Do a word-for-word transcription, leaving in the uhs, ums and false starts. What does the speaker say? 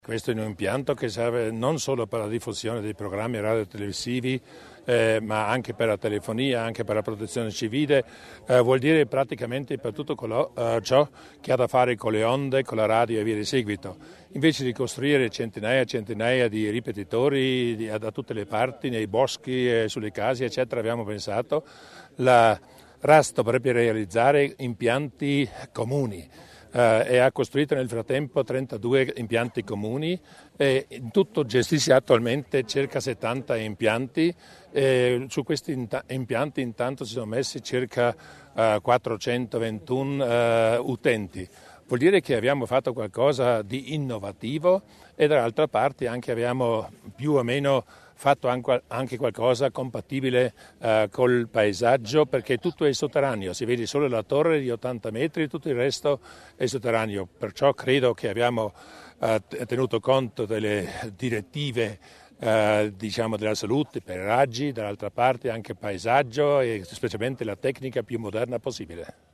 Questo è un impianto che serve non solo per la diffusione dei programmi radiotelevisivi, eh, ma anche per la telefonia, anche per la protezione civile, eh, vuol dire praticamente per tutto quello, eh, ciò che ha da fare con le onde, con la radio e via di seguito. Invece di costruire centinaia e centinaia di ripetitori di, da tutte le parti, nei boschi, eh, sulle case, eccetera, abbiamo pensato la Rasto potrebbe realizzare impianti comuni. Uh, e ha costruito nel frattempo trentadue impianti comuni e in tutto gestisce attualmente circa settanta impianti e su questi int- impianti intanto si sono messi circa uh, quattrocentoventuno uh, utenti. Vuol dire che abbiamo fatto qualcosa di innovativo e dall'altra parte anche abbiamo più o meno fatto anche qualcosa compatibile uh, col paesaggio, perché tutto è sotterraneo, si vede solo la torre di ottanta metri, tutto il resto è sotterraneo, perciò credo che abbiamo uh, tenuto conto delle direttive uh, diciamo della salute per i raggi, dall'altra parte anche il paesaggio e specialmente la tecnica più moderna possibile.